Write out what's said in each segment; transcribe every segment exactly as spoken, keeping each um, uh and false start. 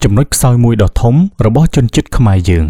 ចំណុចខ្សោយមួយដ៏ធំរបស់ជនជាតិខ្មែរយើង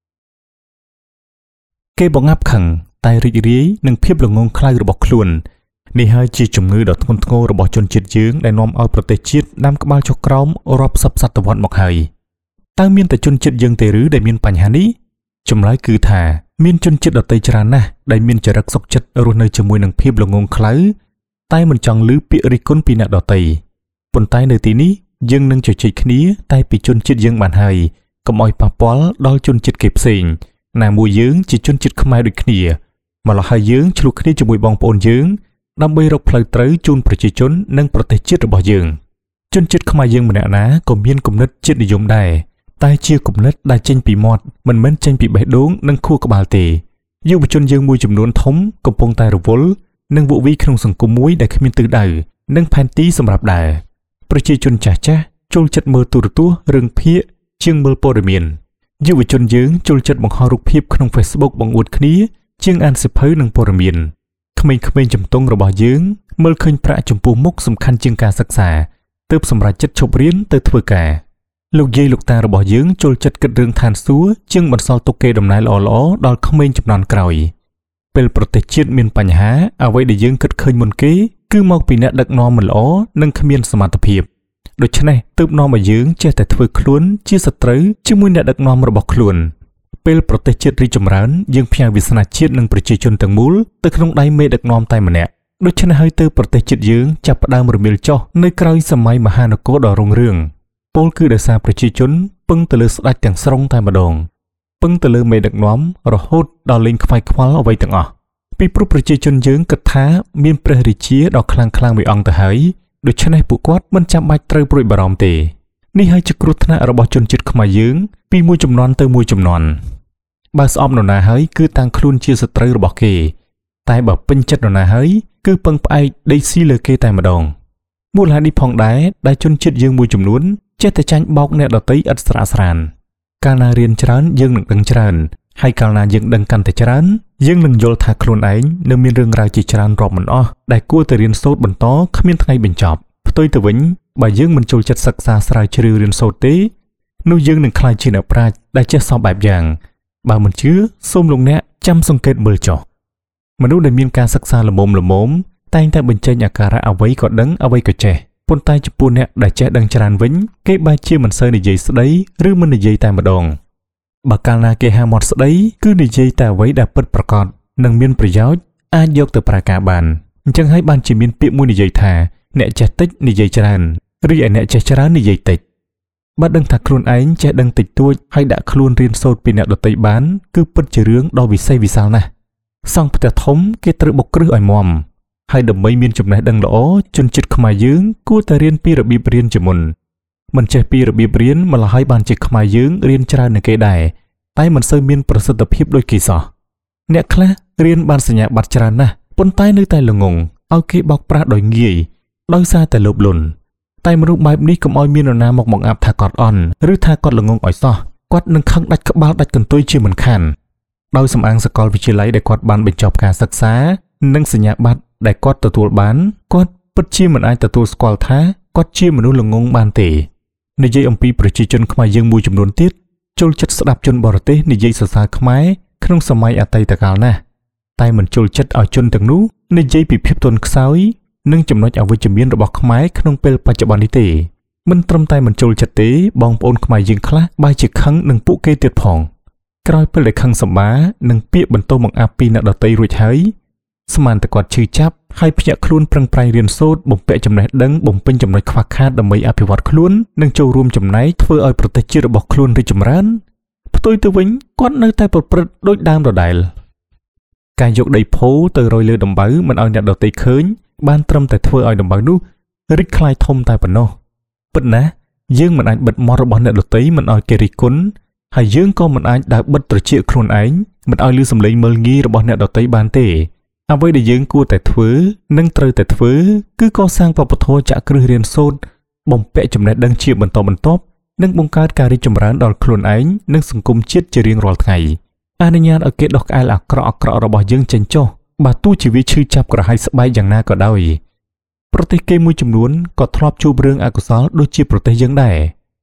គេបង្ងាប់ខឹងតែរីករាយនឹងភាពល្ងងខ្លៅរបស់ខ្លួននេះហើយជាជំងឺដ៏ធ្ងន់ធ្ងររបស់ជនជាតិយើងដែលនាំឲ្យប្រទេសជាតិដាំក្បាលចុះក្រោមរាប់សិបសតវត្សមកហើយតើមានតែជនជាតិយើងទេឬដែលមានបញ្ហានេះចម្លើយគឺថាមានជនជាតិដទៃច្រើនណាស់ដែលមានចរិតសុខចិត្តរស់នៅជាមួយនឹងភាពល្ងងខ្លៅតែមិនចង់ឮពាក្យរិះគន់ពីអ្នកដទៃប៉ុន្តែនៅទីនេះយើងនឹងជជែកគ្នាតែពីជនជាតិយើងបានហើយកុំឲ្យប៉ះពាល់ដល់ជនជាតិគេផ្សេងណាមួយយើងជាជនជាតិខ្មែរដូចគ្នាម្ល៉េះហើយយើងឆ្លុះគ្នាជាមួយបងប្អូនយើងដើម្បីរកផ្លូវត្រូវជូនប្រជាជននិងប្រទេសជាតិរបស់យើងជនជាតិខ្មែរយើងម្នាក់ណាក៏មានគំនិតជាតិនិយមដែរតែជាគំនិតដែលចេញពីមាត់មិនមែនចេញពីបេះដូងនិងខួរក្បាលទេយុវជនយើងមួយចំនួនធំកំពុងតែរវល់និងវឹកវីក្នុងសង្គមមួយដែលគ្មានទិសដៅនិងផែនទីសម្រាប់ដើរប្រជាជនចាស់ចាស់ចូលចិត្តមើលទូរទស្សន៍រឿងភាគជាងមើលព័ត៌មានយុវជនយើងចូលចិត្តបង្ហោះរូបភាពក្នុង Facebook បង្អួតគ្នាជាងអានសៀវភៅនិងព័ត៌មានក្មេងៗជំទង់របស់យើងមើលឃើញប្រាក់ចំពោះមុខសំខាន់ជាងការសិក្សាទើបសម្រេចចិត្តឈប់រៀនទៅធ្វើការលោកយាយលោកតារបស់យើងចូលចិត្តគិតរឿងឋានសួគ៌ជាងបន្សល់ទុកកេរដំណែលល្អៗដល់ក្មេងជំនាន់ក្រោយពេលប្រទេសជាតិមានបញ្ហាអ្វីដែលយើងគិតឃើញមុនគេគឺមកពីអ្នកដឹកនាំមិនល្អនិងគ្មានសមត្ថភាពដូច្នេះទើបនាំឲ្យយើងចេះតែធ្វើខ្លួនជាសត្រូវជាមួយអ្នកដឹកនាំរបស់ខ្លួនពេលប្រទេសជាតិរីកចម្រើនយើងផ្ញើវាសនាជាតិនិងប្រជាជនទាំងមូលទៅក្នុងដៃមេដឹកនាំតែម្នាក់ដូច្នេះហើយទើបប្រទេសជាតិយើងចាប់ផ្ដើមរមាលចុះនៅក្រោយសម័យមហានគរដ៏រុងរឿងពលគឺដោយសារប្រជាជនពឹងទៅលើស្ដេចទាំងស្រុងតែម្ដងពឹងទៅលើមេដឹកនាំរហូតដល់លេងខ្វាយខ្វល់អ្វីទាំងអស់ពីព្រោះប្រជាជនយើងគិតថាមានព្រះរាជាដ៏ខ្លាំងខ្លាំងមួយអង្គទៅហើយដូច្នេះពួកគាត់មិនចាំបាច់ត្រូវព្រួយបារម្ភទេនេះហើយជាគ្រោះថ្នាក់របស់ជនជាតិខ្មែរយើងពីមួយជំនាន់ទៅមួយជំនាន់បើស្អប់នរណាហើយគឺតាំងខ្លួនជាសត្រូវរបស់គេតែបើពេញចិត្តនរណាហើយគឺពឹងផ្អែកដេកស៊ីលើគេតែម្ដងមូលហេតុនេះផងដែរដែលជនជាតិយើងមួយចំនួនចេះតែចាញ់បោកអ្នកដទៃឥតស្រាកស្រានកាលណារៀនច្រើនយើងនឹងដឹងច្រើនហើយកាលណាយើងដឹងកាន់តែច្រើនយើងនឹងយល់ថាខ្លួនឯងនៅមានរឿងរ៉ាវជាច្រើនរាប់មិនអស់ដែលគួរតែរៀនសូត្របន្តគ្មានថ្ងៃបញ្ចប់ផ្ទុយទៅវិញបើយើងមិនចូលចិត្តសិក្សាស្រាវជ្រាវរៀនសូត្រទេនោះយើងនឹងក្លាយជាអ្នកប្រាជ្ញដែលចេះសពបែបយ៉ាងបើមិនជឿសូមលោកអ្នកចាំសង្កេតមើលចុះមនុស្សដែលមានការសិក្សាល្មមល្មមតែងតែបញ្ចេញអាការៈអ្វីក៏ដឹងអ្វីក៏ចេះប៉ុន្តែចំពោះអ្នកដែលចេះដឹងច្រើនវិញគេបែរជាមិនសូវនិយាយស្ដីឬមិននិយាយតែម្ដងបើកាលណាគេហាមាត់ស្ដីគឺនិយាយតែអ្វីដែលពិតប្រាកដនិងមានប្រយោជន៍អាចយកទៅប្រើការបានអញ្ចឹងហើយបានជាមានពាក្យមួយនិយាយថាអ្នកចេះតិចនិយាយច្រើនឬឯអ្នកចេះច្រើននិយាយតិចបើដឹងថាខ្លួនឯងចេះដឹងតិចតួចហើយដាក់ខ្លួនរៀនសូត្រពីអ្នកដទៃបានគឺពិតជារឿងដ៏វិសេសវិសាលណាស់សង់ផ្ទះធំគេត្រូវបុកគ្រឹះឲ្យមាំហើយដើម្បីមានចំណេះដឹងល្អជនជាតិខ្មែរយើងគួរតែរៀនពីរបៀបរៀនជាមុនមិនចេះពីរបៀបរៀនម្ល៉េះហើយបានជាខ្មែរយើងរៀនច្រើនជាងគេដែរតែមិនសូវមានប្រសិទ្ធភាពដូចគេសោះអ្នកខ្លះរៀនបានសញ្ញាបត្រច្រើនណាស់ប៉ុន្តែនៅតែល្ងងឲ្យគេបោកប្រាស់ដោយងាយដោយសារតែលោភលន់តែមនុស្សបែបនេះកុំឲ្យមាននរណាមកបង្អាប់ថាគាត់អន់ឬថាគាត់ល្ងងឲ្យសោះគាត់នឹងខឹងដាច់ក្បាលដាច់កន្ទុយជាមិនខានដោយសំអាងសាកលវិទ្យាល័យដែលគាត់បានបញ្ចប់ការសិក្សានិងសញ្ញាបត្រដែលគាត់ទទួលបានគាត់ពិតជាមិនអាចទទួលស្គាល់ថាគាត់ជាមនុស្សល្ងងបានទេនិយាយអំពីប្រជាជនខ្មែរយើងមួយចំនួនទៀតចូលចិត្តស្ដាប់ជនបរទេសនិយាយសរសើរខ្មែរក្នុងសម័យអតីតកាលណាស់តែមិនចូលចិត្តឲ្យជនទាំងនោះនិយាយពីភាពទន់ខ្សោយនិងចំណុចអវិជ្ជមានរបស់ខ្មែរក្នុងពេលបច្ចុប្បន្ននេះទេមិនត្រឹមតែមិនចូលចិត្តទេបងប្អូនខ្មែរយើងខ្លះបែរជាខឹងនឹងពួកគេទៀតផងក្រោយពេលដែលខឹងសម្បានឹងពាក្យបន្ទោសបង្អាប់ពីអ្នកដទៃរួចហើយស្មានតែគាត់ឈឺចាប់ហើយភ្ញាក់ខ្លួនប្រឹងប្រែងរៀនសូត្របំពាក់ចំណេះដឹងបំពេញចំណុចខ្វះខាតដើម្បីអភិវឌ្ឍខ្លួននិងចូលរួមចំណែកធ្វើឲ្យប្រទេសជាតិរបស់ខ្លួនរីកចម្រើនផ្ទុយទៅវិញគាត់នៅតែប្រព្រឹត្តដូចដើមដដែលការយកដីផូទៅរយលើដំបៅមិនឲ្យអ្នកដទៃឃើញបានត្រឹមតែធ្វើឲ្យដំបៅនោះរីកក្លាយធំតែប៉ុណ្ណោះពិតណាស់យើងមិនអាចបិទមាត់របស់អ្នកដទៃមិនឲ្យគេរិះគន់ហើយយើងក៏មិនអាចដើរបិទត្រចៀកខ្លួនឯងមិនឲ្យឮសំឡេងមើលងាយរបស់អ្នកដទៃបានទេអ្វីដែលយើងគួរតែធ្វើនិងត្រូវតែធ្វើគឺកសាងវប្បធម៌ចាក់គ្រឹះរៀនសូត្របំពាក់ចំណេះដឹងជាបន្តបន្ទាប់និងបង្កើតការរីកចម្រើនដល់ខ្លួនឯងនិងសង្គមជាតិជារៀងរាល់ថ្ងៃអនុញ្ញាតឲ្យគេដោះក្អែលអាក្រក់អាក្រក់របស់យើងចេញចុះបើទោះជាវាឈឺចាប់ក្រហាយស្បែកយ៉ាងណាក៏ដោយប្រទេសគេមួយចំនួនក៏ធ្លាប់ជួបរឿងអកុសលដូចជាប្រទេសយើងដែរឧ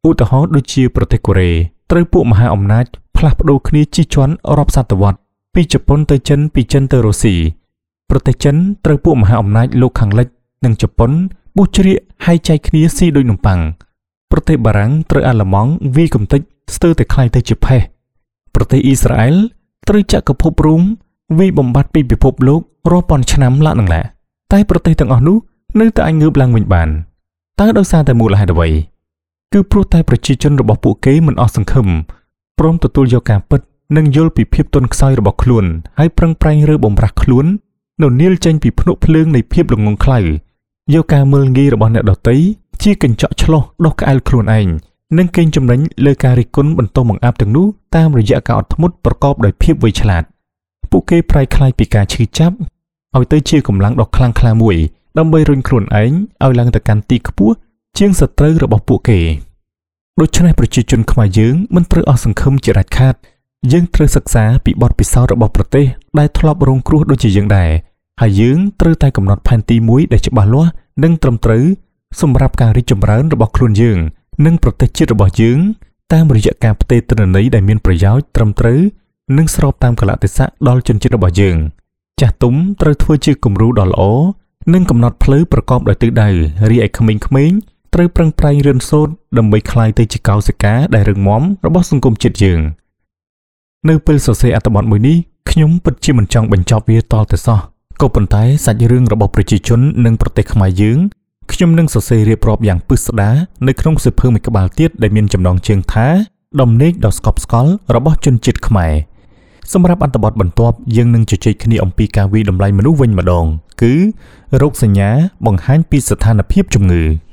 ឧទាហរណ៍ដូចជាប្រទេសកូរ៉េត្រូវពួកមហាអំណាចផ្លាស់ប្ដូរគ្នាជិះជាន់រាប់សតវត្សពីជប៉ុនទៅចិនពីចិនទៅរុស្ស៊ីប្រទេសចិនត្រូវពួកមហាអំណាចលោកខាងលិចនិងជប៉ុនបោះជ្រៀកហើយចែកគ្នាស៊ីដូចនំប៉័ងប្រទេសបារាំងត្រូវអាល្លឺម៉ង់វាយកំទេចស្ទើរតែคล้ายទៅជាផេះប្រទេសអ៊ីស្រាអែលត្រូវចក្រភពរ៉ូមវាយបំបត្តិពីពិភពលោករាប់ពាន់ឆ្នាំឡើងនឹងឡាតែប្រទេសទាំងអស់នោះនៅតែអាចងើបឡើងវិញបានតើដោយសារតែមូលហេតុអ្វីគឺព្រោះតែប្រជាជនរបស់ពួកគេមិនអស់សង្ឃឹមព្រមទទួលយកការពិតនិងយល់ពីភាពទន់ខ្សោយរបស់ខ្លួនហើយប្រឹងប្រែងរើបំរាស់ខ្លួននៅនាលចេញពីភ្នក់ភ្លើងនៃភាពល្ងង់ខ្លៅយកការមើលងាយរបស់អ្នកដទៃជាកញ្ចក់ឆ្លុះដោះក្អែលខ្លួនឯងនិងកេងចំណេញលើការរិះគន់បន្តបង្អាប់ទាំងនោះតាមរយៈការអត់ធ្មត់ប្រកបដោយភាពវៃឆ្លាតពួកគេប្រែក្លាយពីការឈឺចាប់ឲ្យទៅជាកម្លាំងដ៏ខ្លាំងក្លាមួយដើម្បីរុញខ្លួនឯងឲ្យឡើងទៅកាន់ទីខ្ពស់ជាងសត្រូវរបស់ពួកគេដូច្នេះប្រជាជនខ្មែរយើងមិនត្រូវអស់សង្ឃឹមជាដាច់ខាតយើងត្រូវសិក្សាពីបទពិសោធន៍របស់ប្រទេសដែលធ្លាប់រងគ្រោះដូចជាយើងដែរហើយយើងត្រូវតែកំណត់ផែនទីមួយដែលច្បាស់លាស់និងត្រឹមត្រូវសម្រាប់ការរីកចម្រើនរបស់ខ្លួនយើងនិងប្រទេសជាតិរបស់យើងតាមរយៈការផ្ទេរទិន្នន័យដែលមានប្រយោជន៍ត្រឹមត្រូវនិងស្របតាមកលៈទេសៈដល់ជនជាតិរបស់យើងចាស់ទុំត្រូវធ្វើជាគំរូដ៏ល្អនិងកំណត់ផ្លូវប្រកបដោយទិសដៅរីឯក្មេងៗត្រូវប្រឹងប្រែងរៀនសូត្រដើម្បីក្លាយទៅជាកោសិកាដែលរឹងមាំរបស់សង្គមជាតិយើងនៅពេលសរសេរអត្ថបទមួយនេះខ្ញុំពិតជាមិនចង់បញ្ចប់វាតតែសោះក៏ប៉ុន្តែសាច់រឿងរបស់ប្រជាជននិងប្រទេសខ្មែរយើងខ្ញុំនឹងសរសេររៀបរាប់យ៉ាងពិស្ដារនៅក្នុងសៀវភៅមួយក្បាលទៀតដែលមានចំណងជើងថាដំណេកដ៏ស្កប់ស្កល់របស់ជនជាតិខ្មែរសម្រាប់អត្ថបទបន្ទាប់យើងនឹងជជែកគ្នាអំពីការវិតម្លៃមនុស្សវិញម្ដងគឺរោគសញ្ញាបង្ហាញពីស្ថានភាពជំងឺ